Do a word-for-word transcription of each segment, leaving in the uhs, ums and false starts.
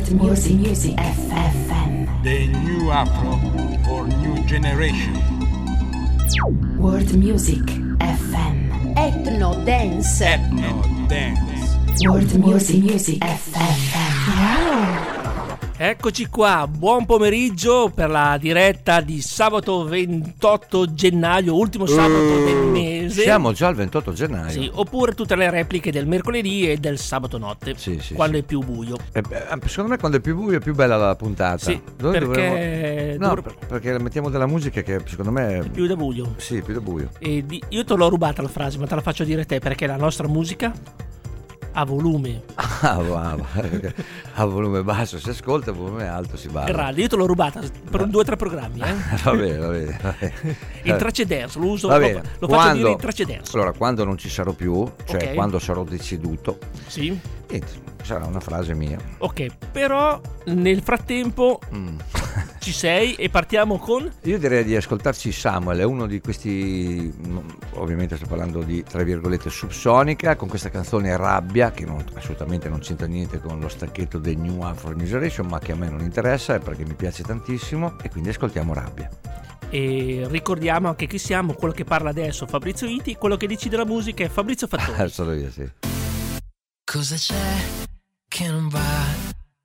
World Music Music F M. The new Afro for new generation. World Music F M. Ethno Dance. Ethno Dance. World Music Music F M. Wow. Eccoci qua, buon pomeriggio per la diretta di sabato ventotto gennaio, ultimo sabato del mese. Siamo già al ventotto gennaio. Sì, oppure tutte le repliche del mercoledì e del sabato notte, sì, sì, quando sì. è più buio. Eh, secondo me quando è più buio è più bella la puntata. Sì, Dove perché... dovremmo... No, dovre... perché mettiamo della musica che secondo me... È più da buio. Sì, più da buio. E di... Io te l'ho rubata la frase, ma te la faccio dire te, perché la nostra musica... a volume. Ah, wow. A volume basso si ascolta, a volume alto si balla. Grande, io te l'ho rubata per un due o tre programmi, eh? va bene, va bene, va bene. In tracce dance, lo uso, va lo, bene. lo Quando, faccio dire in tracce dance. Allora, quando non ci sarò più, cioè okay. quando sarò deceduto, sì. niente, sarà una frase mia. Ok, però nel frattempo mm. ci sei e partiamo con... Io direi di ascoltarci Samuel, è uno di questi, ovviamente sto parlando di tra virgolette Subsonica, con questa canzone Rabbia, che non, assolutamente non c'entra niente con lo stacchetto del New Afro Generation, ma che a me non interessa perché mi piace tantissimo, e quindi ascoltiamo Rabbia. E ricordiamo anche chi siamo, quello che parla adesso Fabrizio Iti, quello che decide la musica è Fabrizio Fattori. Solo io, sì. Cosa c'è che non va?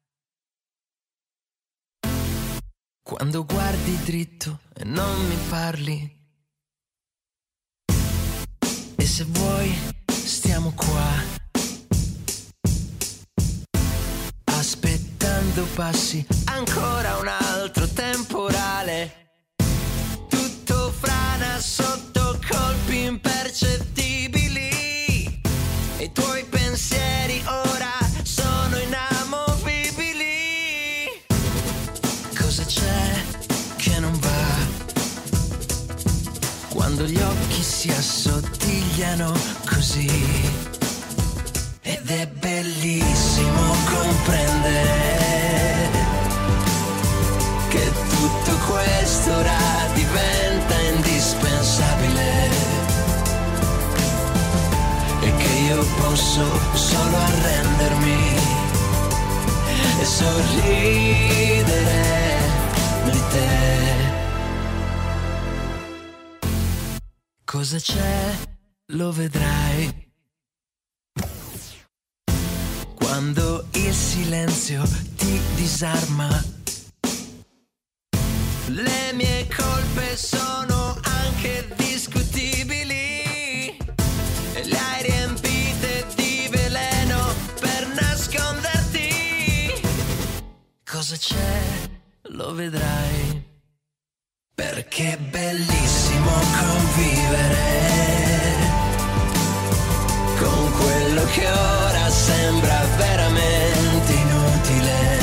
Quando guardi dritto e non mi parli, e se vuoi stiamo qua, aspettando passi ancora un altro temporale, tutto frana sotto colpi impercettibili, e i tuoi pensieri ora sono inamovibili. Cosa c'è che non va? Quando gli occhi si assottigliano così, ed è bellissimo comprendere che tutto questo ora diventa indispensabile, e che io posso solo arrendermi e sorridere di te. Cosa c'è? Lo vedrai quando il silenzio ti disarma. Le mie colpe sono anche discutibili, e le hai riempite di veleno per nasconderti. Cosa c'è? Lo vedrai, perché è bellissimo convivere con quello che ora sembra veramente inutile,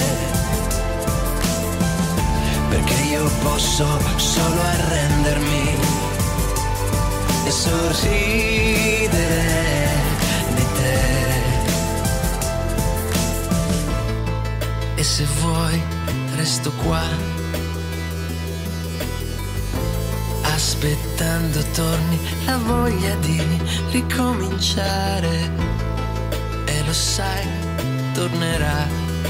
perché io posso solo arrendermi e sorridere di te. E se vuoi resto qua, aspettando torni la voglia di ricominciare, e lo sai, tornerà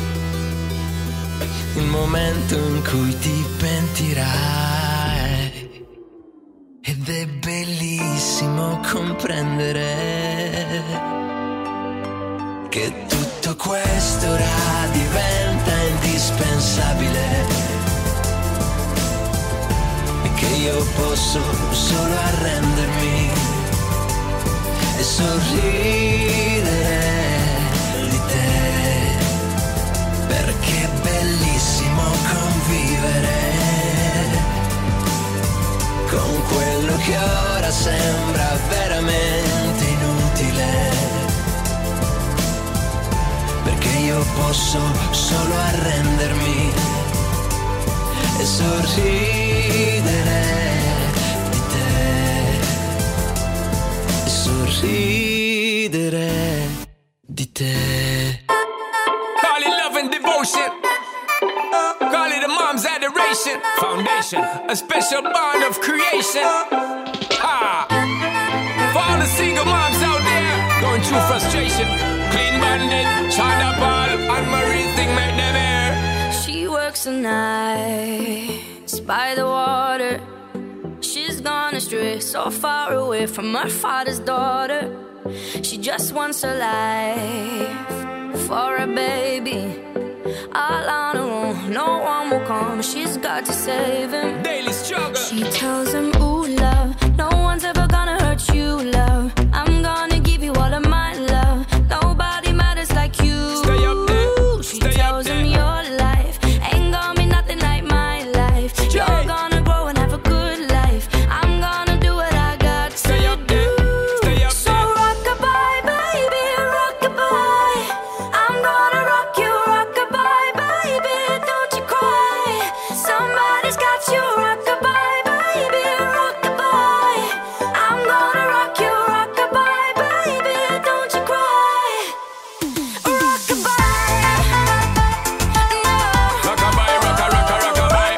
il momento in cui ti pentirai, ed è bellissimo comprendere che tutto questo ora diventa indispensabile, che io posso solo arrendermi e sorridere di te, perché è bellissimo convivere con quello che ora sembra veramente inutile, perché io posso solo arrendermi e sorridere di te, e sorridere di te. Call it love and devotion, call it a mom's adoration, foundation, a special bond of creation. Ha! For all the single moms out there going through frustration, Clean Bandit, China Ball, and Marie thing make them air. works the nights by the water. She's gone astray, so far away from her father's daughter. She just wants a life for a baby. All on her own, no one will come. She's got to save him. Daily struggle. She tells him, ooh, love, no one's ever gonna hurt you, love. I'm gonna give you all of my love. Nobody matters like you. Stay up there. She Stay tells up there. him your life ain't gonna be nothing like my life. You're gonna grow and have a good life. I'm gonna do what I got to Stay up do. there. Stay up So there. rock-a-bye, baby, rock-a-bye. I'm gonna rock you, rock-a-bye, baby, don't you cry. Somebody's got you, rock-a-bye, baby, rock-a-bye. I'm gonna rock you, rock-a-bye, baby, don't you cry. Rock-a-bye, no. Rockabye, rocka, rocka, rockabye.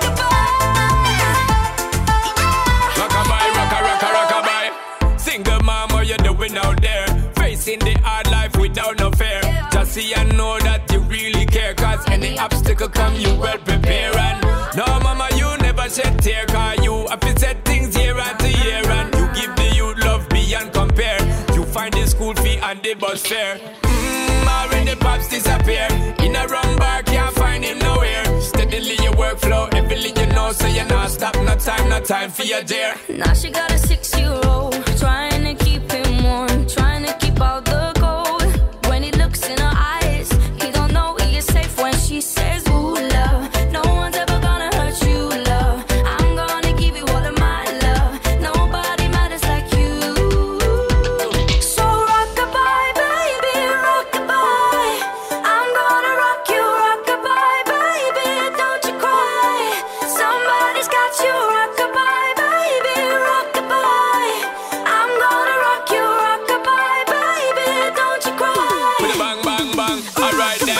Rockabye, rocka, rocka, rockabye. Single mom, what you doing out there? Facing the hard life without no fear. Just see and know that you really care. Cause any obstacle come, you well prepare. And no, mama, you never shed tear. Cause you have to set things year after year. And you give the youth love beyond compare. You find the school fee and the bus fare. Mmm, already pops disappear. In a wrong bar, can't find him nowhere. Steadily your workflow, everything you know. So you not stop, no time, no time for your dear. Now she got a six-year-old, trying to keep him warm, trying to keep out the cold. When he looks in her eyes, he don't know he is safe when she says, ooh, love, no one's ever gonna hurt you, love. I'm gonna give you all of my love. Nobody matters like you. So rock-a-bye, baby, rock-a-bye. I'm gonna rock you, rock-a-bye, baby, don't you cry. Somebody's got you, rock-a-bye, baby, rock-a-bye. I'm gonna rock you, rock-a-bye, baby, don't you cry. With a bang, bang, bang. Alright then.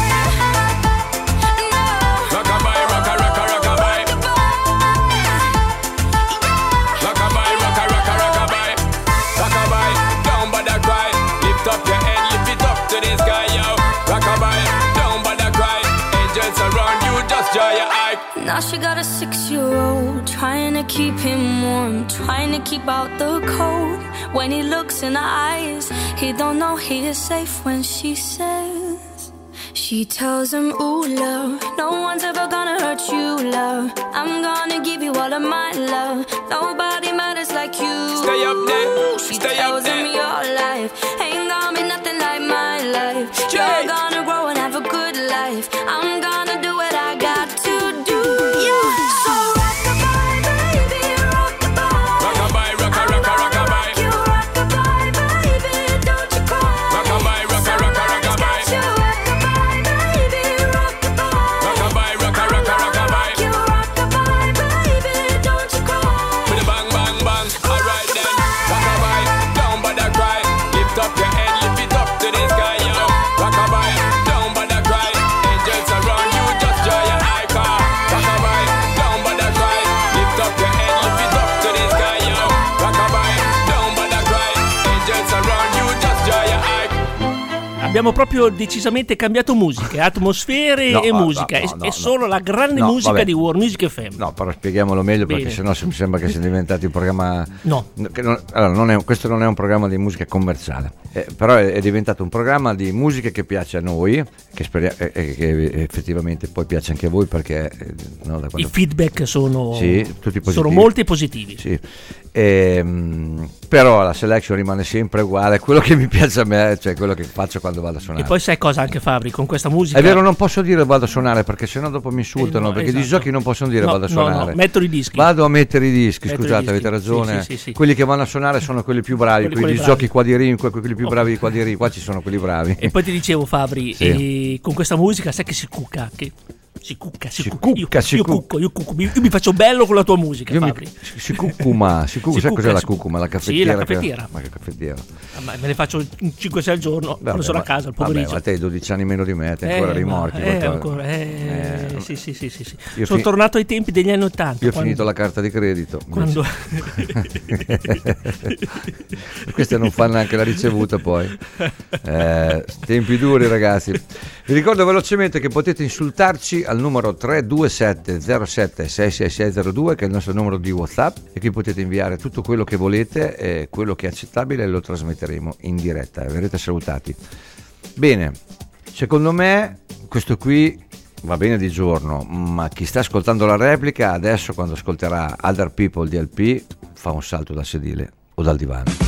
No. Rockabye, rocka, rocka, rockabye. Rockabye, rocka, rocka, rockabye. Rockabye, don't bother cry. Lift up your head, lift it up to the sky, yo. Rockabye, don't bother cry. Angels around you, just draw your eye. Now she got a six-year-old, trying to keep him warm, trying to keep out the cold. When he looks in her eyes, he don't know he is safe when she says. She tells him, ooh, love, no one's ever gonna hurt you, love. I'm gonna give you all of my love. Nobody matters like you. Stay up there, She stay tells up there. him your life ain't gonna be nothing like my life. You're Jay. gonna grow and have a good life. I'm gonna do what I got to do. Yeah. So rock-a-bye, baby, rock-a-bye. Rockabye, rocka, rocka, rockabye. You rock-a-bye, baby, don't you cry. Rockabye, rocka, rocka, rockabye. You rock-a-bye, baby, rock-a-bye. Rockabye, rocka, rocka, rockabye. You rock-a-bye, baby, don't you cry. With a bang, bang, bang. Alright then. Rockabye, don't bother cry. Lift up your head, lift it up to the sky, yo. Rockabye, don't bother cry. Angels around you, just draw your eye car. Rockabye, don't bother cry. Lift up your head, lift it up to the sky, yo. Rockabye, don't bother cry. Angels around you, just draw your eye. Abbiamo proprio decisamente cambiato musiche, atmosfere No, e no, musica. no, è, no, è no. solo la grande No, musica vabbè. di World Music F M. No, però spieghiamolo meglio perché Bene. sennò mi sembra che sia diventato un programma. No. Che non- allora, non è- questo non è un programma di musica commerciale, eh, però è, è diventato un programma di musica che piace a noi, che, speria- e e che effettivamente poi piace anche a voi perché eh, no, da I quando- feedback sono, Sì, tutti positivi. sono molti e positivi. Sì. Ehm, però la selection rimane sempre uguale, quello che mi piace a me, cioè quello che faccio quando vado a suonare. E poi sai cosa anche, Fabri, con questa musica... È vero, non posso dire vado a suonare perché sennò dopo mi insultano, Eh, no, perché esatto. i giochi non possono dire No, vado a no, suonare. no, mettono i dischi. Vado a mettere i dischi, Mettono i scusate, dischi. avete ragione. Sì, sì, sì, sì. Quelli che vanno a suonare sono quelli più bravi, Quelli- quelli, quelli di giochi bravi. qua di rim, quelli più bravi di qua di rim, qua ci sono quelli bravi. E poi ti dicevo, Fabri, Sì. e con questa musica sai che si cucca, che si cucca, si, Si cucca, io, cucca, si io cucca. cucco, io cucco, io, io mi faccio bello con la tua musica, Io mi, Fabri. si, si cuccuma, si cucuma, Si sai cucca, cos'è la si cucca. cucuma? La Sì, caffettiera. la che- caffettiera. Ma che caffettiera. Ah, ma me ne faccio cinque sei al giorno Vabbè, quando sono ma- a casa al vabbè, pomeriggio. ma te hai dodici anni meno di me, te Eh, ancora ma- rimorchi. eh, qualcosa. ancora, eh, Eh, sì, sì, sì, sì, sì. Io Sono fi- tornato ai tempi degli anni Ottanta. Io ho quando- finito la carta di credito. quando... Questa non fa neanche la ricevuta poi. Eh, tempi duri, ragazzi. Vi ricordo velocemente che potete insultarci al numero tre due sette zero sette sei sei sei zero due, che è il nostro numero di WhatsApp, e qui potete inviare tutto quello che volete, e quello che è accettabile lo trasmetteremo in diretta, verrete salutati. Bene, secondo me questo qui va bene di giorno, ma chi sta ascoltando la replica adesso, quando ascolterà Other People di L P, fa un salto dal sedile o dal divano.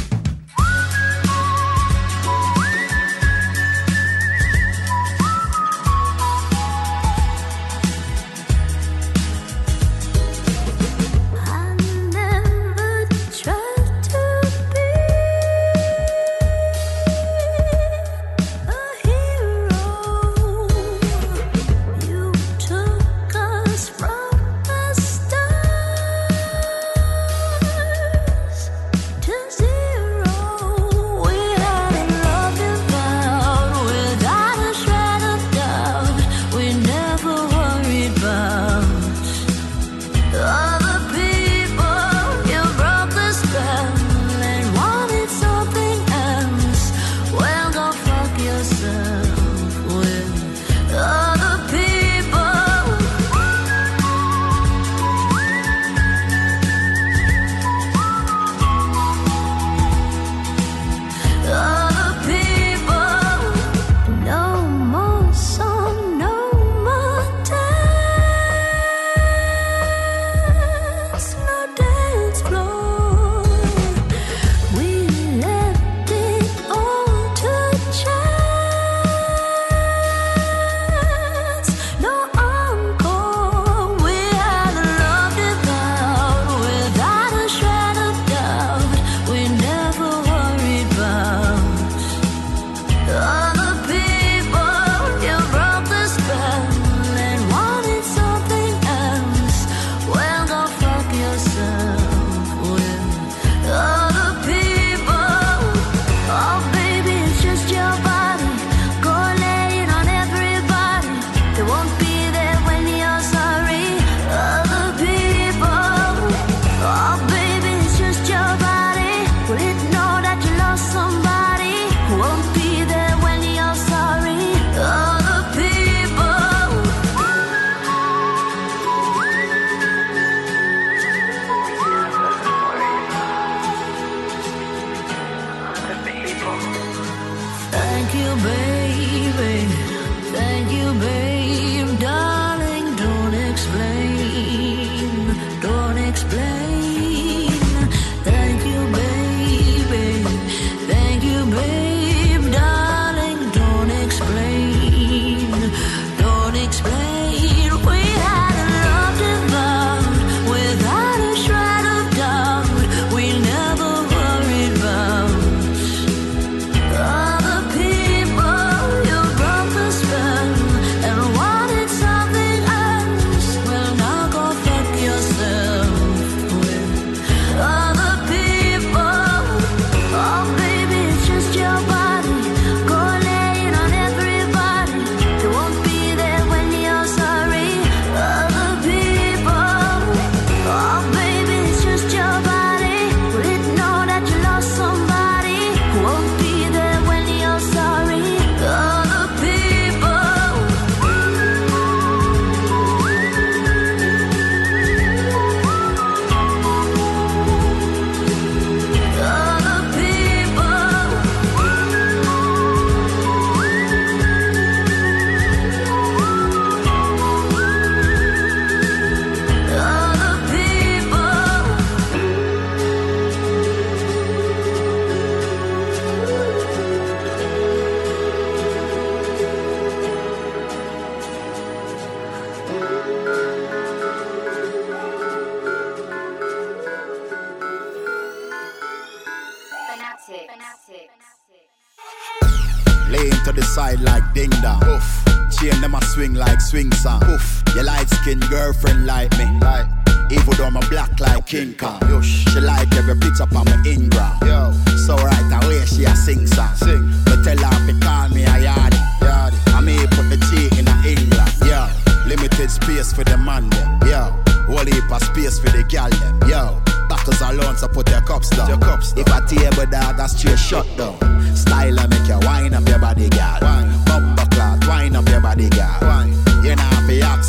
Laying to the side like ding dong. Poof. Chain them a swing like swing song. Poof. Your light skin girlfriend like me. Like. Even though I'm black like King Kong. Yush. She like every picture on my Ingram. Yo. So right away she a sing song. Sing. But tell her to call me a yardie. Yardie. I may put the T in a England. Yo. Limited space for the man them. Yo. Whole heap of space for the gal them. Yo. Backers alone, so put your cups down. Your cups down. If a table dog, that's straight shut down. Style and make you wine up your body, girl. Bumper clock, wine up your body, girl. You know if you ask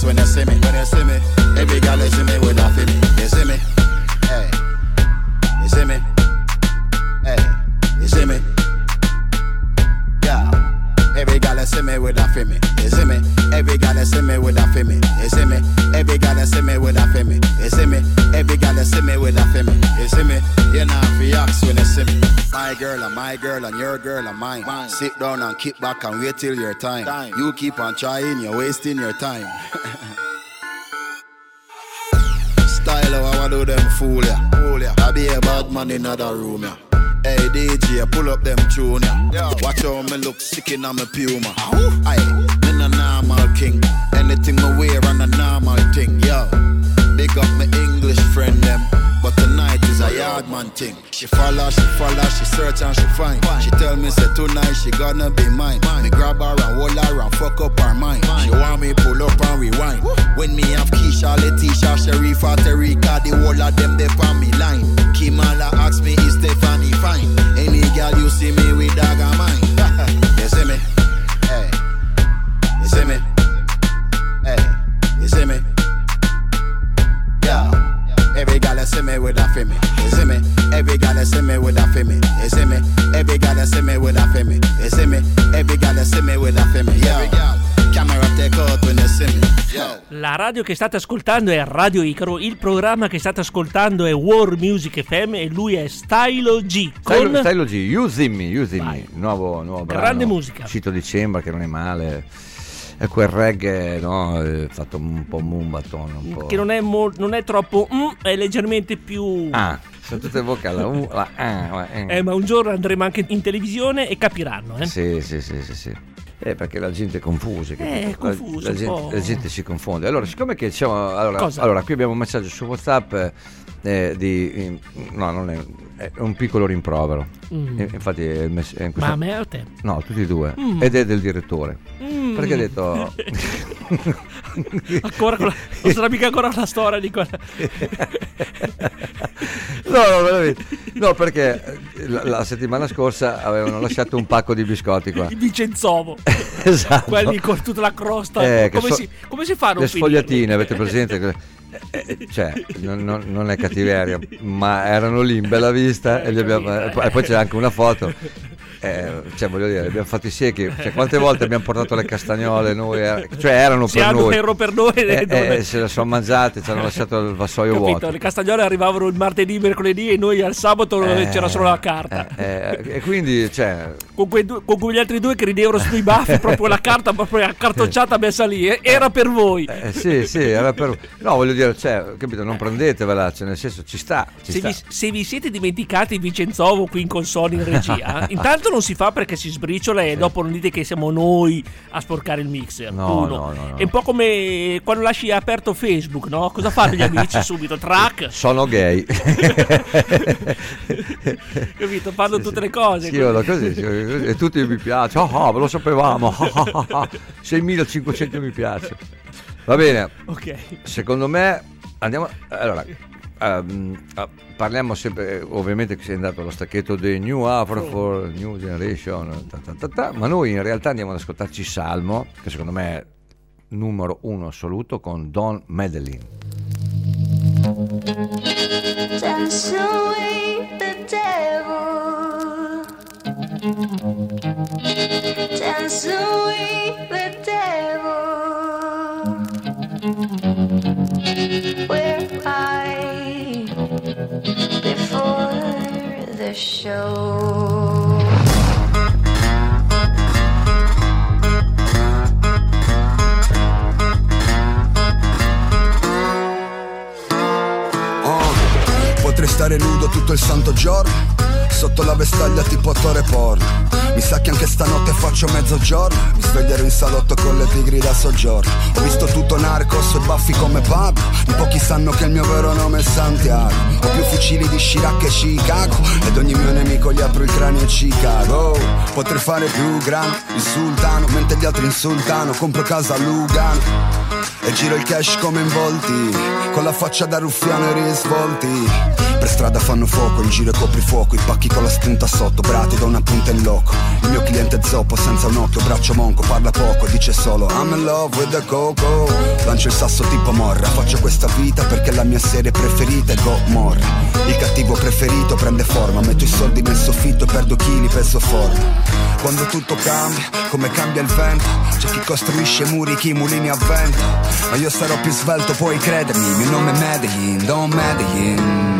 ask when you see me, when you see me. Every girl you see me with a feeling. You see me? Hey. You see me? Hey. You see me? Yeah. Every girl you see me with a feeling. You see me? Every girl you see me with a feeling. You see me? Every girl you see me with a feeling. You see me? Every girl you see me with a feeling. You see me? You know if you ask when you see me. My girl and my girl and your girl and mine. mine. Sit down and kick back and wait till your time. time. You keep on trying, you're wasting your time. Style how I do them fool ya. Fool ya. I be a bad man in another room ya. Hey D J, pull up them tune ya. Watch how me look sick in on my Puma. Aye, me a normal king. Anything me wear on a normal thing. Yo, big up my English friend them. But tonight is a yard man thing. She follow, she follow, she search and she find. She tell me say tonight she gonna be mine. Me grab her and hold her and fuck up her mind. She want me pull up and rewind. When me have Keisha, Letitia, Sharifa, Terika, the whole of them they on me line. Kimala ask me is Stephanie fine. Any girl you see me with dog of mine. You see me? Hey. You see me? Hey. You see me? Yeah. Every girl that see me with a femi, you see me. Every girl that see me with a femi, you see me. Every girl that see me with a femi, you see me. Every girl that see me with a femi, yeah. Camera take out when you see me. Yeah. La radio che state ascoltando è Radio Icaro, il programma che state ascoltando è World Music F M e lui è Stylo G. Con Stylo, Stylo G, Using Me, Using Me, nuovo, nuovo brano. Grande musica. Uscito a dicembre che non è male. È quel reggae, no? Fatto un po' mumbaton, un po'. Che non è, mo- non è troppo, mm, è leggermente più. Ah, sono tutte vocali. La U, la A, la E. Eh, ma un giorno andremo anche in televisione e capiranno, eh? Sì, sì, sì, sì, sì. Eh, perché la gente è confusa. Eh, è confusa. La, la, gente, la gente si confonde. Allora, siccome che diciamo. Allora, allora qui abbiamo un messaggio su WhatsApp. Eh, di eh, no, non è, è un piccolo rimprovero. Mm. Eh, infatti è il mess- è questa... Ma a me o a te? No, tutti e due. Mm. Ed è del direttore. Mm. Perché ha detto ancora con la... non sarà mica ancora la storia di quella. No, no, veramente. No, perché la, la settimana scorsa avevano lasciato un pacco di biscotti qua. Il Vincenzovo. Esatto. Quelli con tutta la crosta. Eh, come, so... si, come si fanno? Le sfogliatine, avete presente? Eh, cioè, non, non, non è cattiveria, ma erano lì in bella vista e, li abbiamo, e poi c'è anche una foto. Eh, cioè voglio dire, abbiamo fatto i secchi, cioè, quante volte abbiamo portato le castagnole noi, eh, cioè erano sì, per noi, ero per noi eh, eh, se le sono mangiate, ci hanno lasciato il vassoio capito, vuoto. Le castagnole arrivavano il martedì, mercoledì e noi al sabato eh, c'era solo la carta, eh, eh, e quindi cioè con, quei due, con quegli altri due che ridevano sui baffi, proprio la carta proprio accartocciata messa lì, eh, era per voi. Eh, sì, sì, era per no, voglio dire, cioè, capito, non prendetevela, cioè, nel senso ci sta, ci se, sta. Vi, se vi siete dimenticati Vincenzovo qui in console in regia, intanto non si fa perché si sbriciola e sì. Dopo non dite che siamo noi a sporcare il mixer. No, Uno. no, no, no. È un po' come quando lasci aperto Facebook, no? Cosa fanno gli amici subito? Track. Sono gay. Capito? Fanno sì, tutte sì. le cose. Sì, così. Così, sì, e tutti mi piace. Oh, oh, ve lo sapevamo. seimilacinquecento mi piace. Va bene. Ok. Secondo me andiamo allora Um, uh, parliamo sempre, ovviamente che sei andato allo stacchetto dei New Afro for New Generation, ta ta ta ta, ma noi in realtà andiamo ad ascoltarci Salmo, che secondo me è numero uno assoluto, con Don Medellin. Dance away the devil, dance away the devil, where I before the show. Oh, potrei stare nudo tutto il santo giorno, sotto la vestaglia tipo attore porno. Mi sa che anche stanotte faccio mezzogiorno, mi sveglierò in salotto con le tigri da soggiorno. Ho visto tutto Narcos e baffi come Pablo, in pochi sanno che il mio vero nome è Santiago. Ho più fucili di Chirac e Chicago, ed ogni mio nemico gli apro il cranio in Chicago. Potrei fare più grande, il sultano, mentre gli altri insultano. Compro casa a Lugano e giro il cash come in volti, con la faccia da ruffiano e risvolti. Per strada fanno fuoco, in giro e coprifuoco, i pacchi con la spunta sotto, brati da una punta in loco. Il mio cliente è zoppo, senza un occhio, braccio monco, parla poco, dice solo I'm in love with the coco. Lancio il sasso tipo morra, faccio questa vita perché la mia serie preferita è Gomorra. Il cattivo preferito prende forma, metto i soldi nel soffitto e perdo chili, peso forma. Quando tutto cambia, come cambia il vento, c'è chi costruisce muri, chi mulini a vento. Ma io sarò più svelto, puoi credermi, il mio nome è Medellin, Don Medellin.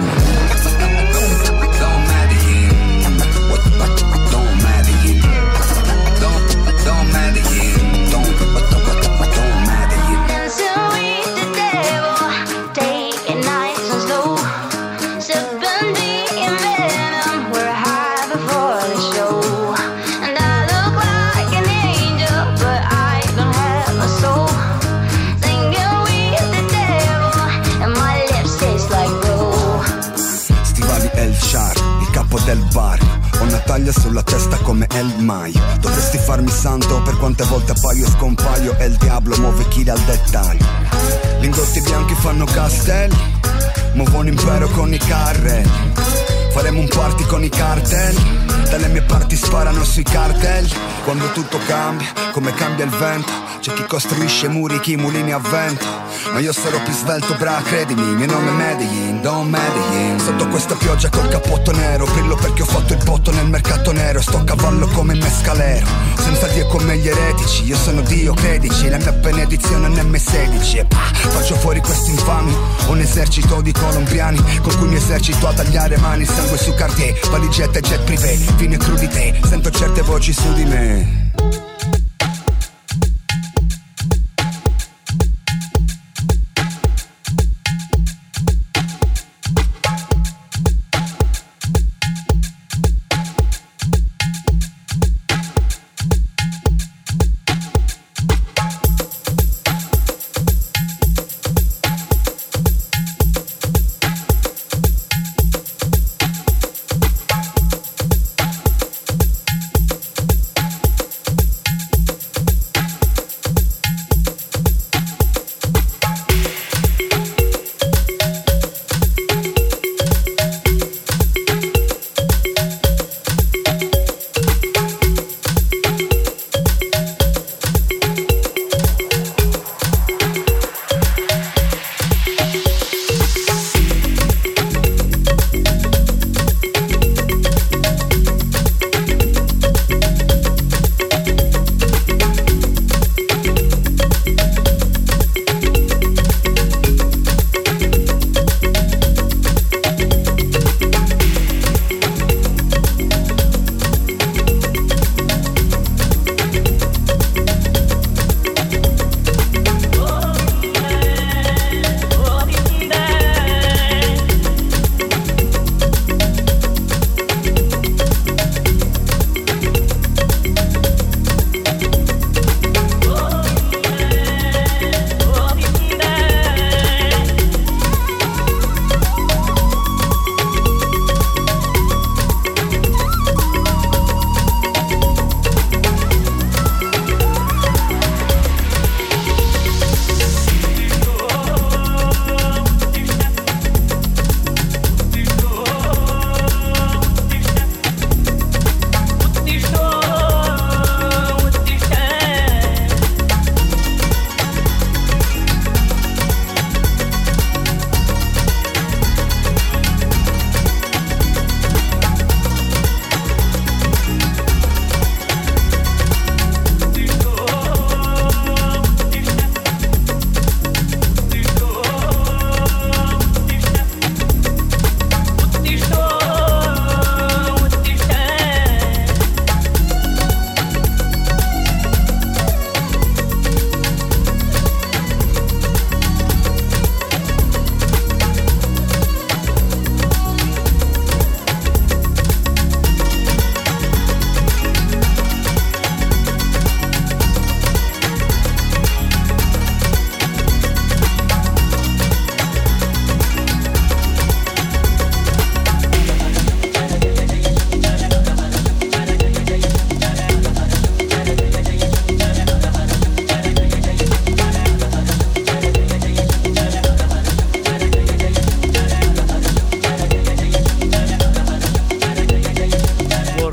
Del bar, ho una taglia sulla testa come El Maio. Dovresti farmi santo per quante volte appaio e scompaio e il diavolo muove chi dal dettaglio. Lingotti bianchi fanno castelli, muovo un impero con i carrelli. Faremo un party con i cartel, dalle mie parti sparano sui cartel. Quando tutto cambia, come cambia il vento, c'è chi costruisce muri, chi mulini a vento. Ma io sarò più svelto, bra, credimi, mio nome è Medellin, Don Medellin. Sotto questa pioggia col cappotto nero, brillo perché ho fatto il botto nel mercato nero. Sto a cavallo come il mescalero, senza Dio come gli eretici. Io sono Dio, credici, la mia benedizione è emme sedici. E pah, faccio fuori questi infami, ho un esercito di colombiani con cui mi esercito a tagliare mani. Sangue su Cartier, valigette e jet privé, vino e crudité, sento certe voci su di me.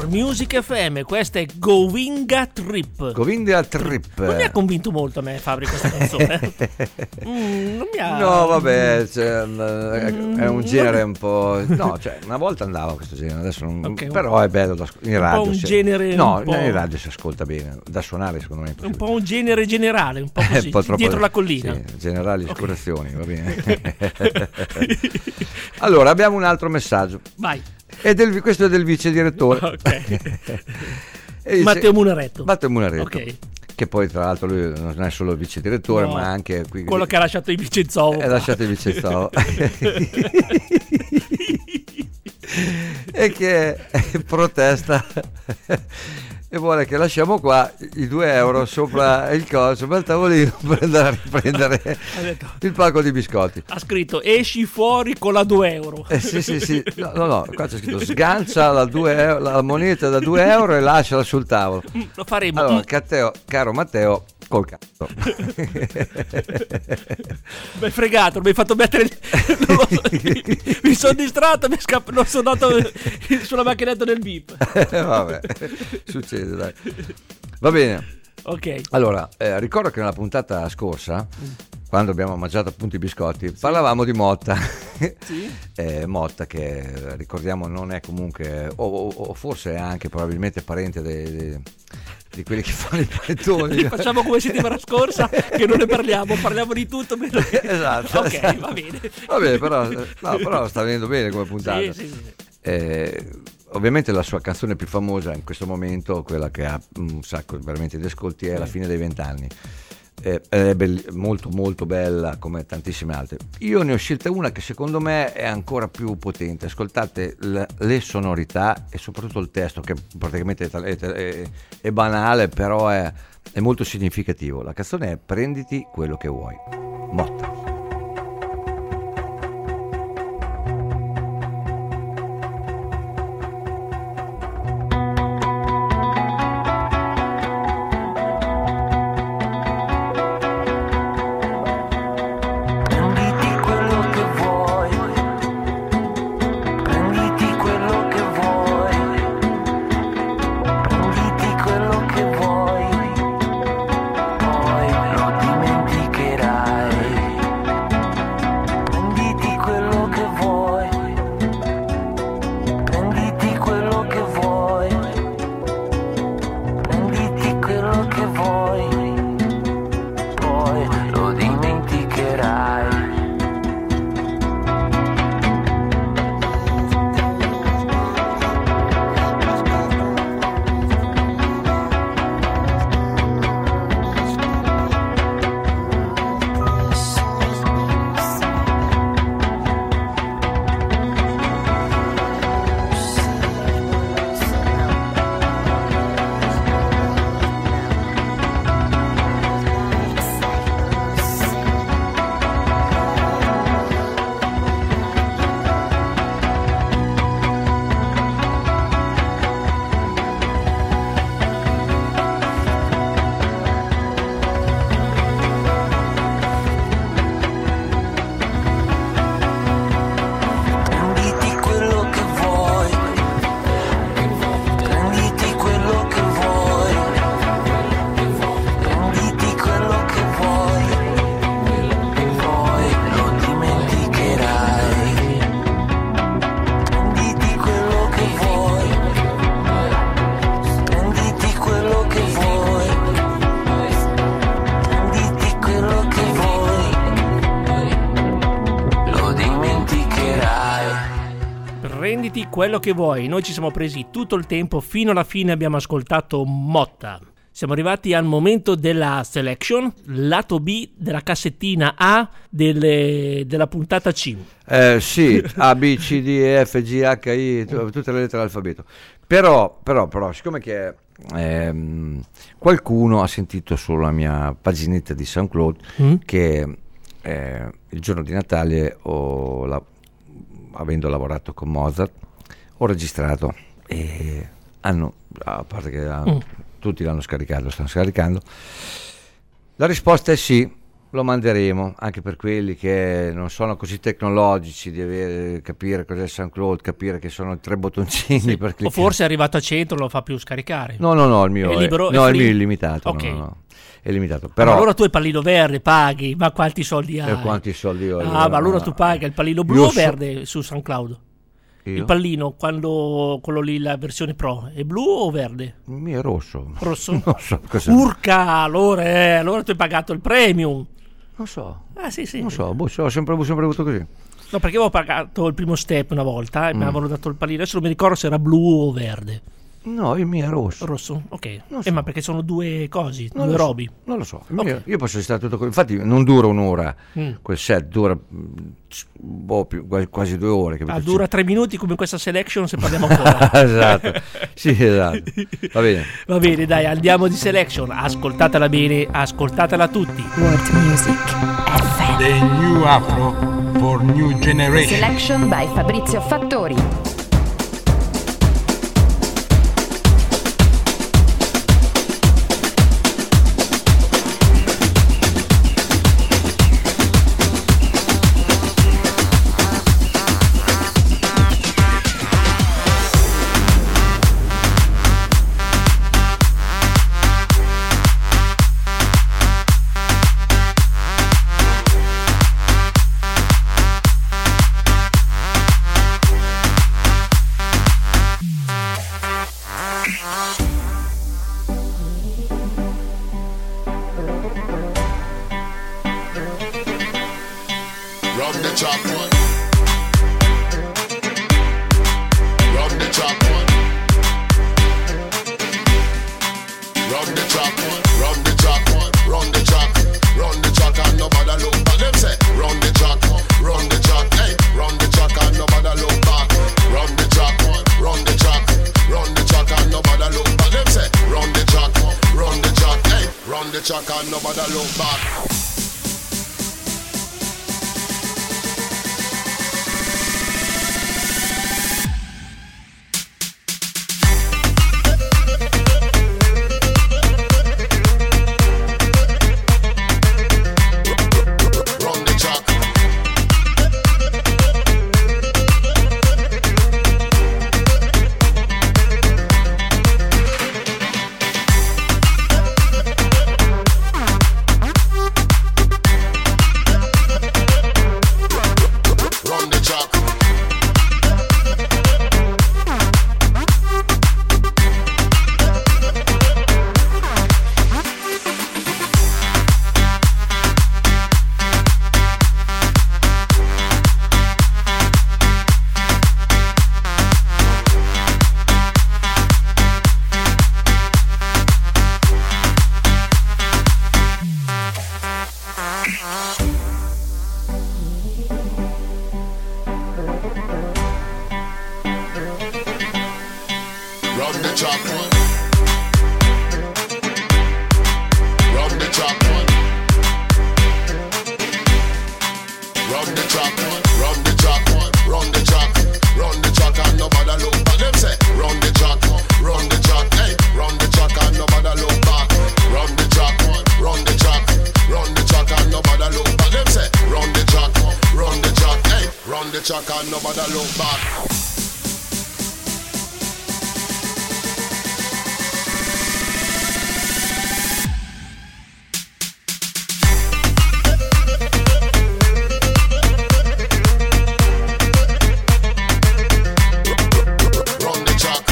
Music F M, questa è Govinda Trip. Govinda Trip. Non mi ha convinto molto a me, Fabri, questa canzone. mm, non mi ha... No, vabbè, cioè, mm, è un genere un po'... No, cioè, una volta andava questo genere, adesso non... Okay, però è bello da... in radio. Un po' un si... genere... No, un po'... in radio si ascolta bene, da suonare secondo me è un po' un genere generale, un po' così, un po' troppo... dietro la collina. Sì, generali assicurazioni, okay. Va bene. Allora, abbiamo un altro messaggio. Vai. È del, questo è del vice direttore. Ok. Matteo Munaretto. Matteo Munaretto. Ok. Che poi tra l'altro lui non è solo il vice direttore, no, ma anche qui, quello che ha lasciato il Vicenzovo. Ha lasciato il Vicenzovo. E che protesta e vuole che lasciamo qua i due euro sopra il coso, sopra il tavolino per andare a riprendere detto, il pacco di biscotti. Ha scritto esci fuori con la due euro. Eh, sì sì sì, no no, no qua c'è scritto sgancia la, due euro, la moneta da due euro e lasciala sul tavolo. Mm, lo faremo. Allora, mm. Catteo, caro Matteo, col cazzo. Mi hai fregato, mi hai fatto mettere non lo so, mi sono distratto, mi scapp- non sono andato sulla macchinetta del bip. Vabbè, succede, dai. Va bene. Ok. Allora, eh, ricordo che nella puntata scorsa, mm. quando abbiamo mangiato appunto i biscotti, sì. parlavamo di Motta. Sì. eh, Motta che ricordiamo non è comunque, o, o, o forse è anche probabilmente parente dei... dei di quelli che fanno i panettoni. Facciamo come settimana scorsa che non ne parliamo, parliamo di tutto meno che... Esatto. Ok, esatto. va bene. Va bene, però, no, però sta venendo bene come puntata. Sì, sì, sì. Eh, ovviamente la sua canzone più famosa in questo momento, quella che ha un sacco veramente di ascolti, è La fine dei vent'anni. Eh, è belli, molto molto bella come tantissime altre. Io ne ho scelta una che secondo me è ancora più potente. Ascoltate le, le sonorità e soprattutto il testo, che praticamente è, è, è, è banale, però è, è molto significativo. La canzone è Prenditi quello che vuoi, Motta. Quello che vuoi. Noi ci siamo presi tutto il tempo, fino alla fine abbiamo ascoltato Motta. Siamo arrivati al momento della selection, lato B della cassettina A delle, della puntata C. Eh, sì, A, B, C, D, E, F, G, H, I, tutte le lettere dell'alfabeto. Però, però, però, siccome che ehm, qualcuno ha sentito sulla mia paginetta di SoundCloud mm. che eh, il giorno di Natale ho la, avendo lavorato con Mozart ho registrato e hanno, a parte che hanno, mm. tutti l'hanno scaricato, lo stanno scaricando. La risposta è sì, lo manderemo anche per quelli che non sono così tecnologici di avere, capire cos'è SoundCloud, capire che sono tre bottoncini Sì. per O cliccare. forse è arrivato a cento, non lo fa più scaricare. No, no, no, il mio È è, libero, è no, il free? mio è illimitato. Ok. No, no, no. È limitato. Ma Però allora tu hai il pallino verde, paghi, ma quanti soldi hai? per quanti soldi ho? Ah, ma allora tu paghi il pallino blu Io o so- verde su SoundCloud? Io? Il pallino, quando quello lì, la versione pro, è blu o verde? Il mio è rosso. Rosso? Non so cosa. Urca, allora, eh, allora tu hai pagato il premium. Non so. Ah, sì, sì. Non so, boh, ho sempre, ho sempre avuto così. No, perché avevo pagato il primo step una volta e Mm. mi avevano dato il pallino. Adesso non mi ricordo se era blu o verde. No, il mio è rosso. Rosso? Ok. Non Eh, so. ma perché sono due cosi, Non due lo so, robi. Non lo so. Il Ok. mio- io posso stare tutto. Infatti, non dura un'ora. Mm. Quel set dura mm, boh, più, quasi, quasi due ore. Capito? Ah, dura tre minuti come questa selection se parliamo ancora. Esatto. Sì, esatto. Va bene. Va bene, dai, andiamo di selection. Ascoltatela bene, ascoltatela tutti. World Music F M. The new Afro for new generation. Selection by Fabrizio Fattori. Run the track one. Run the track one. Run the track one. Run the track one. Run the track. Run the track and nobody look back. Them say run the track one. Run the track. Hey, run the track and nobody look back. Run the track one. Run the track. Run the track and nobody look back. Them say run the track one. Run the track. Hey, run the track and nobody look back. Run the track. Run the track. Run the track one. Run the track one. Run the track one. Run the track one. Run the track. Run the track and nobody look back. Them say run the track one. Run the track. Hey, run the track and nobody look back. Run the track one. Run the track. Run the track and nobody look back. Them say run the track one. Run the track. Hey, run the track and nobody look back. Run the track.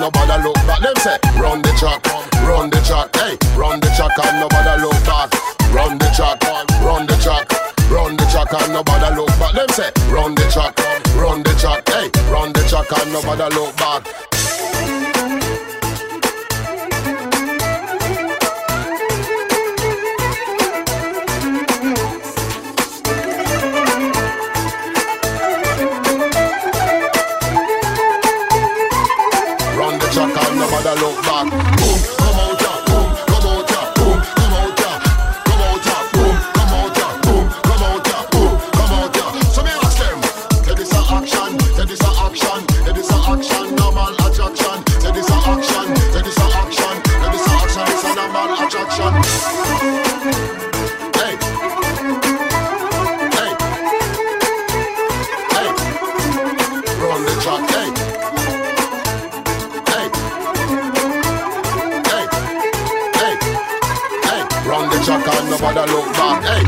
nobody look back. Them say, run the track, run the track, hey, run the track and nobody look back. Run the track, run the track, run the track and nobody look back. Them say, run the track, run the track, hey, run the track and nobody look back. Nobody look back. Boom, come out ya, boom, come out ya, boom, come out ya, come out ya, boom, come out ya, boom, come out ya, boom, come out ya. So me ask them, say this a action, say this a action, say this a action, normal attraction, say this a action, say this a action, say this a action, it's a normal attraction. Hey, hey, hey, run the track, hey. Track and nobody look back, hey.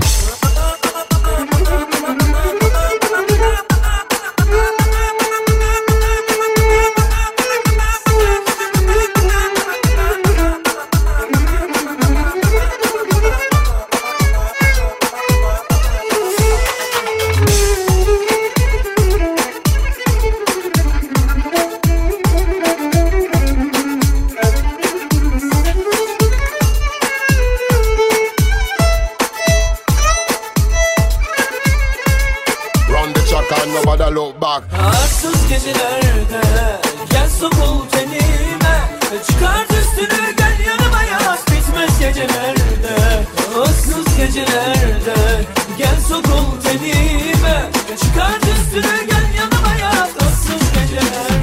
Look back. Arsız gecelerde gel sokul tenime, çıkart üstüne gel yanıma yaz, bitmez gecelerde. Arsız gecelerde gel sokul tenime, çıkart üstüne gel yanıma yaz, arsız gecelerde.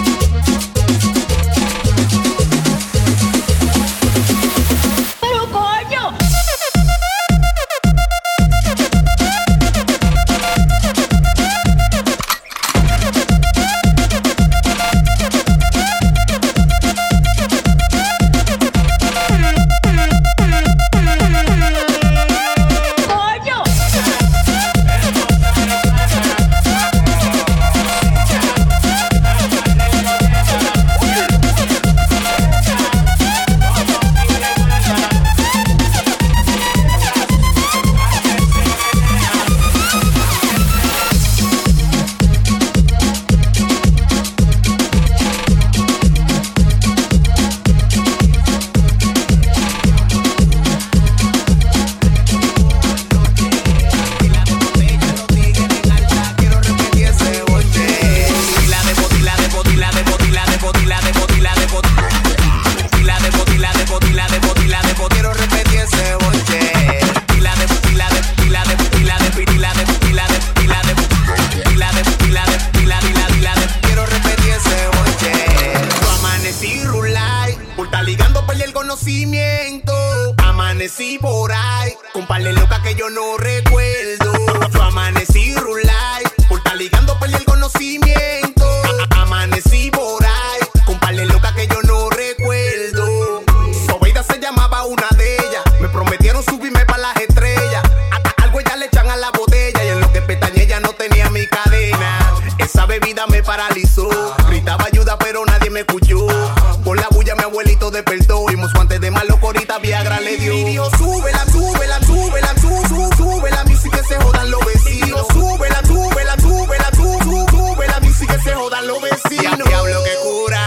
Pero amanecí por ahí con par de locas que yo no recuerdo. Yo amanecí rulay por estar ligando, perdí el conocimiento. A- Amanecí por ahí con par de locas que yo no recuerdo. Sobeida se llamaba una de ellas. Me prometieron subirme para las estrellas. A- Algo ya le echan a la botella y en lo que pestañé ya no tenía mi cadena. Esa bebida me paralizó. Gritaba ayuda pero nadie me escuchó. Por la bulla mi abuelito despertó. Vimos guantes de malo, corita Viagra le dio. Y dijo súbela, súbela, súbela, sú, sú, súbela, misi que se jodan los vecinos. Súbela, súbela, súbela, sú, sú, súbela, misi que se jodan los vecinos. Diablo que cura,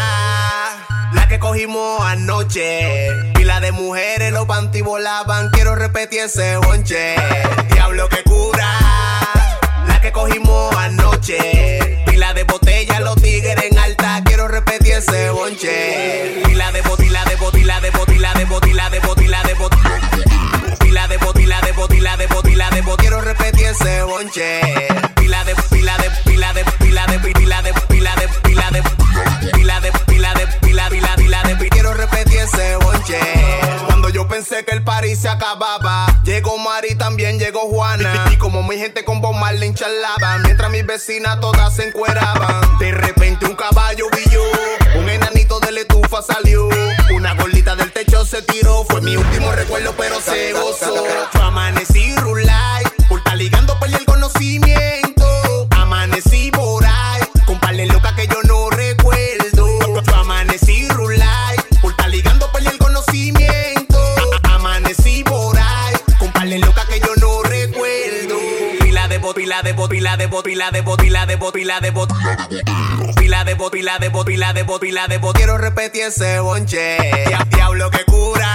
la que cogimos anoche. Pila de mujeres, los panty volaban. Quiero repetir ese bonche. Diablo que cura, la que cogimos anoche. Pila de botella, los tigres en alta. Quiero repetir ese bonche. Pila de botila de botila de botila de botila de botila de botila. Pila de botila de botila de botila de botila. Quiero repetir ese bonche. Pila de pila de pila de pila de pila de pila de pila de pila de pila de pila pila pila de. Quiero repetir ese bonche. Cuando yo pensé que el party se acababa, llegó Mari, también llegó Juana. Y como mi gente con Bob Marley charlaba, mientras mis vecinas todas se encueraban. De repente un caballo vi yo, un enanito de la estufa salió, una gordita del techo se tiró. Fue mi último recuerdo pero se gozó. Yo amanecí rulay por estar ligando, perdí el conocimiento. Amanecí por ahí con par de locas que yo no recuerdo. Yo amanecí rulay por estar ligando, perdí el conocimiento. Amanecí por ahí con par de locas que yo no recuerdo. Pila de bot, pila de bot, pila de bot, pila de bot, pila de bot, pila de bot. Pila de bot, pila de bot, pila de bot, pila de bot. Quiero repetir ese bonche. Dia- Diablo que cura,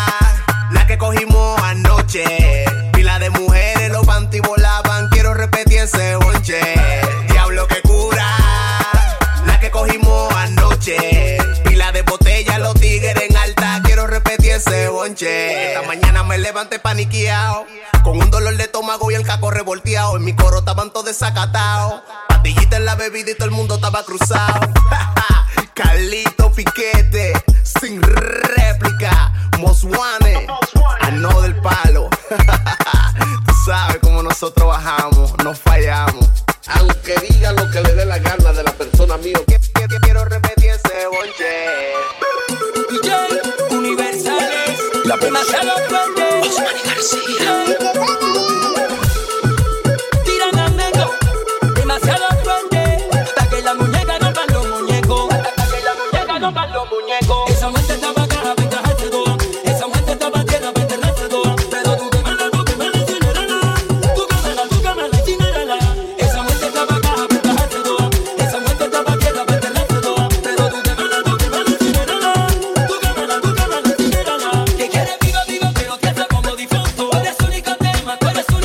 la que cogimos anoche. Pila de mujeres, los panty volaban. Quiero repetir ese bonche. Diablo que cura, la que cogimos anoche. Pila de botella, los tigres en alta. Quiero repetir ese bonche. Esta mañana me levanté paniqueado, con un dolor de estómago y el caco revolteado. En mi coro estaban todos desacatados. Patillita en la bebida y todo el mundo estaba cruzado. Carlito Piquete, sin réplica. Moswane, a no del palo. Tú sabes cómo nosotros bajamos, no fallamos. Aunque diga lo que le dé la gana de la persona mía. Quiero repetir ese bonche. D J Universales, La demasiado fuerte. Osmani García. Tiran a medio, demasiado fuerte. Hasta que la muñeca no van los muñecos. Hasta que la muñeca no van los muñecos. Esa muerte estaba cara, vente a hacer todo. Esa muerte estaba tierra, vente a hacer todo. Pero tú que me la, tú que me la cinderela. Tú que me la, tú que me la cinderela. Esa muerte estaba cara, vente a hacer todo. Esa muerte estaba tierra, vente a hacer todo. Pero tú que me la, tú que me la cinderela. Tú que me la, tú que me la cinderela. Que quiere viva, viva, pero que está como difunto. Eres único tema, tú eres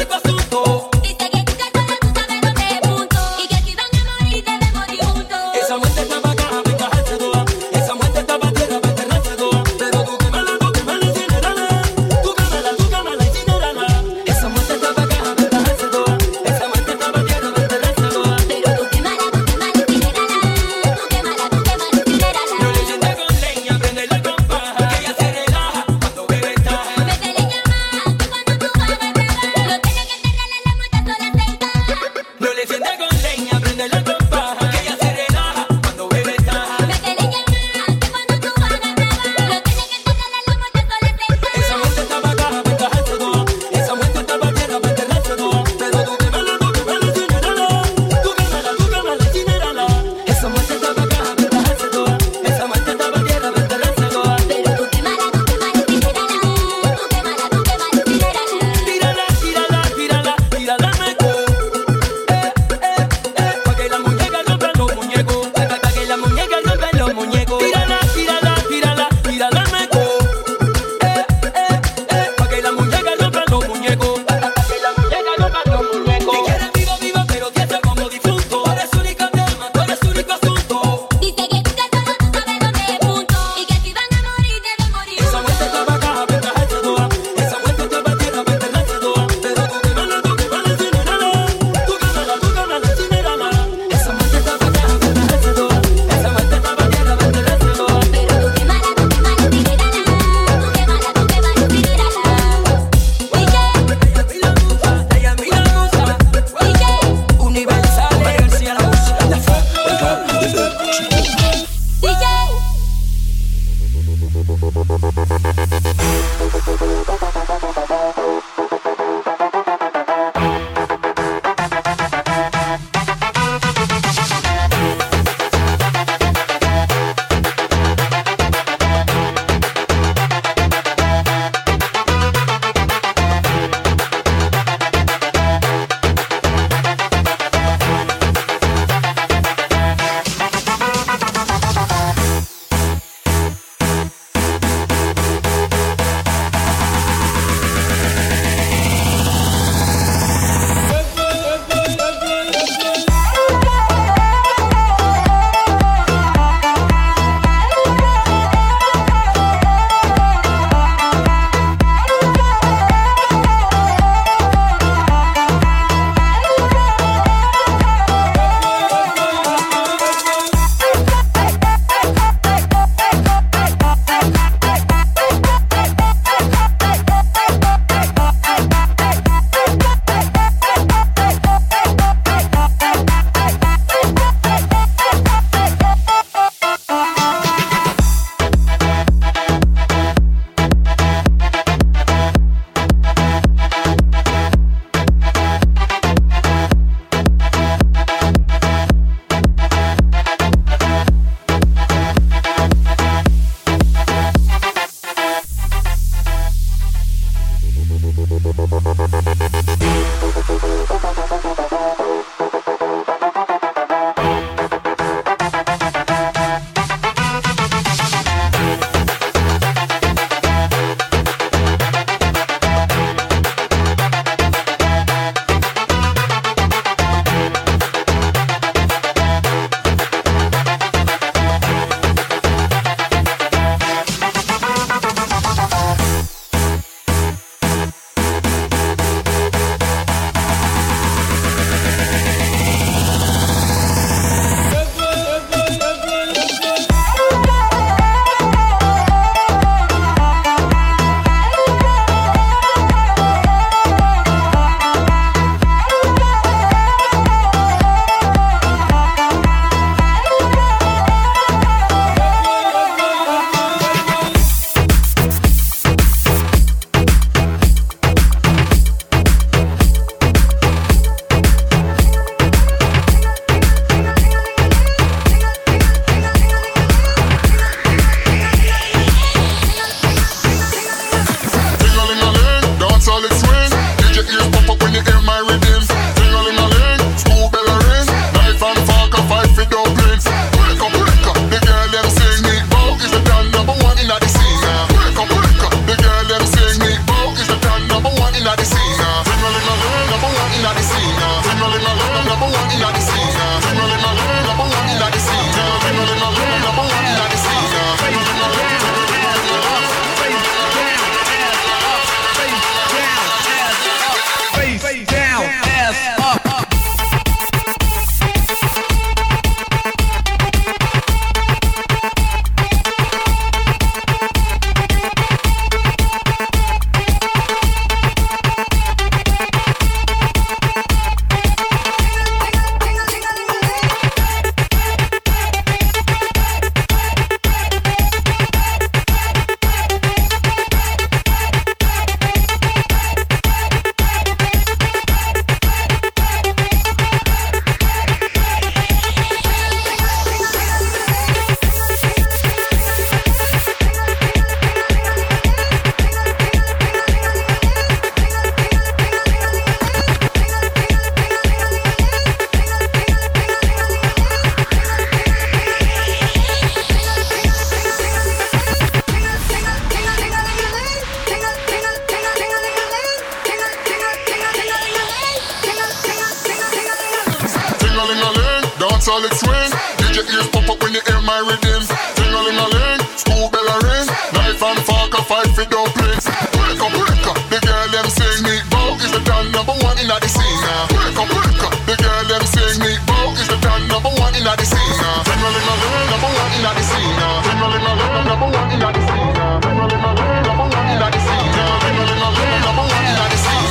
solid swing. D J ears pop up when you hear my rhythm. Ting-a-ling-a-ling, school bell a ring. Knife and fork a fight for dumplings. Break up, break up, the girl them sing. Meat bow is the dan number one in the scene. Break up, break up, the girl them sing. Meat bow is the dan number one in the scene. Ting-a-ling-a-ling, number one in the scene. Ting-a-ling-a-ling, number one in the scene. Ting-a-ling-a-ling, number one in the scene. Ting-a-ling-a-ling, number one in the scene.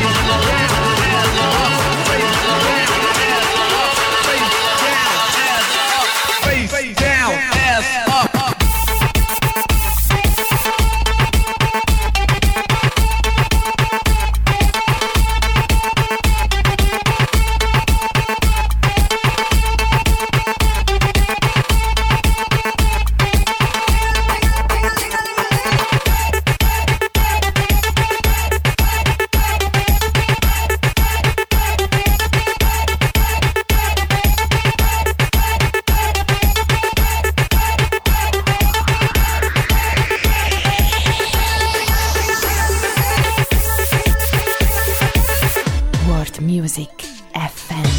Face down, ass up. Music F M.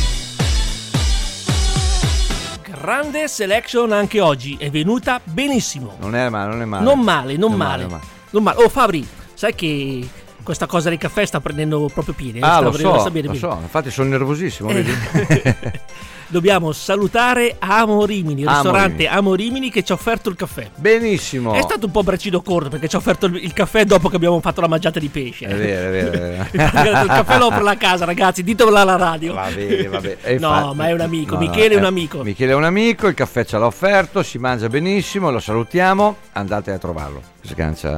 Grande selection anche oggi, è venuta benissimo. Non è male, non è male. Non male, non, non male. male. Non male. Oh Fabri, sai che questa cosa del caffè sta prendendo proprio piede? Ah, sta lo so, sta bene lo bene. so, infatti sono nervosissimo. Eh. Vedi? Dobbiamo salutare Amo Rimini, il ristorante Rimini. Amo Rimini che ci ha offerto il caffè. Benissimo. È stato un po' bracido corto perché ci ha offerto il, il caffè dopo che abbiamo fatto la mangiata di pesce. È vero, è vero. È vero. Il caffè lo apro la casa, ragazzi, ditemelo alla radio. Va bene, va bene. E No, infatti- ma è un amico, no, no, Michele è un eh, amico. Michele è un amico, il caffè ce l'ha offerto, si mangia benissimo, lo salutiamo, andate a trovarlo. Sgancia.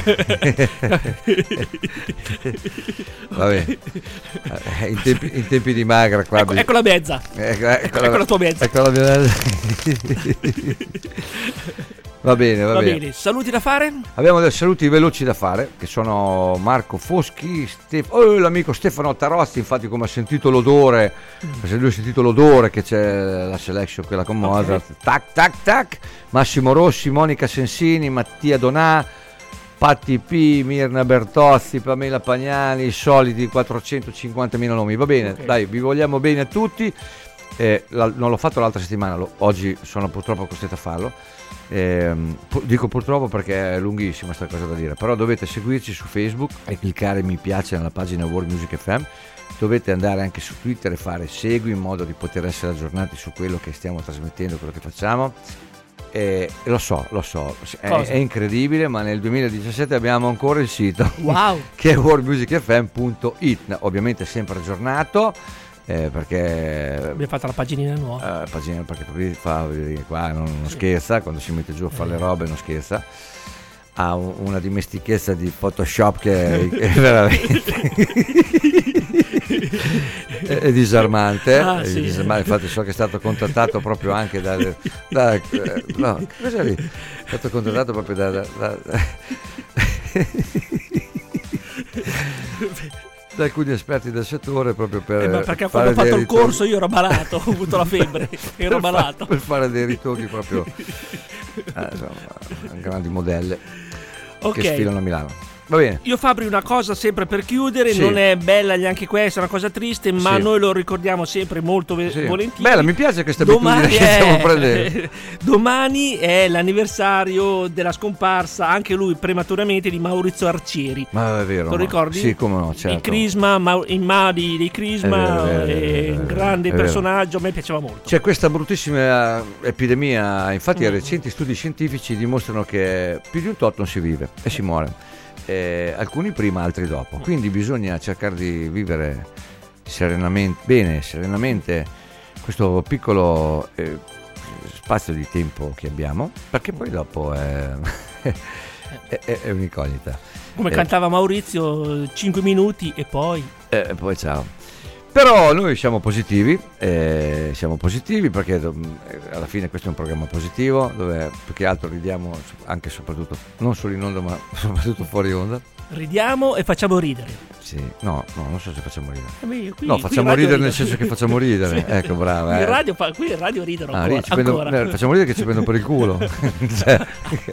Vabbè. Eh, In tempi, in tempi di magra qua. Ecco, ecco la mezza. Ecco, ecco, ecco la tua mezza. Ecco la mia mezza. Va bene, va, Va bene. bene, saluti da fare? Abbiamo dei saluti veloci da fare, che sono Marco Foschi, Stef- oh, l'amico Stefano Tarozzi, infatti come ha sentito l'odore, se lui ha sentito l'odore che c'è la selection, quella con Mozart, tac tac tac, Massimo Rossi, Monica Sensini, Mattia Donà, Patti P, Mirna Bertozzi, Pamela Pagnani, i soliti quattrocentocinquantamila nomi. Va bene, Ok. dai, vi vogliamo bene a tutti. Eh, la- non l'ho fatto l'altra settimana, lo- oggi sono purtroppo costretto a farlo. Ehm, pu- dico purtroppo perché è lunghissima sta cosa da dire, però dovete seguirci su Facebook e cliccare mi piace nella pagina World Music F M. Dovete andare anche su Twitter e fare segui in modo di poter essere aggiornati su quello che stiamo trasmettendo, quello che facciamo. E lo so, lo so, è, Cosa? è incredibile, ma nel duemiladiciassette abbiamo ancora il sito Wow. che è world music f m punto i t, ovviamente sempre aggiornato, eh, perché Abbiamo fatto la paginina nuova. eh, pagina, perché poi fa vedere qua non, non scherza, quando si mette giù a fare le robe non scherza, ha un- una dimestichezza di Photoshop che è, è veramente è, è disarmante, Ah, è sì. disarmante. Infatti so che è stato contattato proprio anche da, da eh, no, cosa lì? È stato contattato proprio da, da, da, da alcuni esperti del settore proprio per Eh, ma perché fare quando ho fatto dei il ritocchi- corso io ero malato, ho avuto la febbre, ero per fa- malato. per fare dei ritocchi proprio eh, insomma, grandi modelle Ok. che sfilano a Milano. Va bene. Io Fabri una cosa sempre per chiudere, Sì. non è bella neanche questa, è una cosa triste, ma Sì. noi lo ricordiamo sempre molto ve- Sì. volentieri. Bella, mi piace questa abitudine Domani che stiamo è... prendendo. Domani è l'anniversario della scomparsa, anche lui prematuramente, di Maurizio Arcieri. Ma è vero. Lo ma- ricordi? Sì, come no, certo. Il Crisma, Ma- il Madi dei Crisma, È vero, è vero, è è vero, è un vero, grande è vero. personaggio, a me piaceva molto. C'è questa bruttissima epidemia, infatti Mm. i recenti studi scientifici dimostrano che più di un tot non si vive e si muore. Eh, alcuni prima, altri dopo. Quindi bisogna cercare di vivere serenamente, bene, serenamente questo piccolo eh, spazio di tempo che abbiamo, perché poi dopo è, è, è- è un'incognita. Come Eh, cantava Maurizio, cinque minuti e poi... eh, poi ciao. Però noi siamo positivi, eh, siamo positivi perché do- eh, alla fine questo è un programma positivo dove più che altro ridiamo anche e soprattutto, non solo in onda ma soprattutto fuori onda. Ridiamo e facciamo ridere. Sì, no, no, non so se facciamo ridere. Eh beh, qui- no, qui facciamo in radio ridere nel rido. senso che facciamo ridere. Sì. Ecco, brava. In eh. radio fa- qui in radio ridono Ah, ancora. lì ci prendono- ancora. eh, facciamo ridere che ci prendono per il culo. Cioè.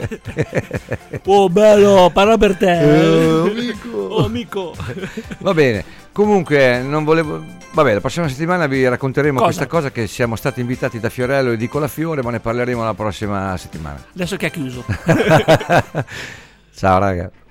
Oh bello, parla per te. Eh, amico. Oh amico. Va bene, comunque non volevo. Vabbè, la prossima settimana vi racconteremo Cosa? questa cosa che siamo stati invitati da Fiorello e di Colafiore, ma ne parleremo la prossima settimana. Adesso che ha chiuso. Ciao raga.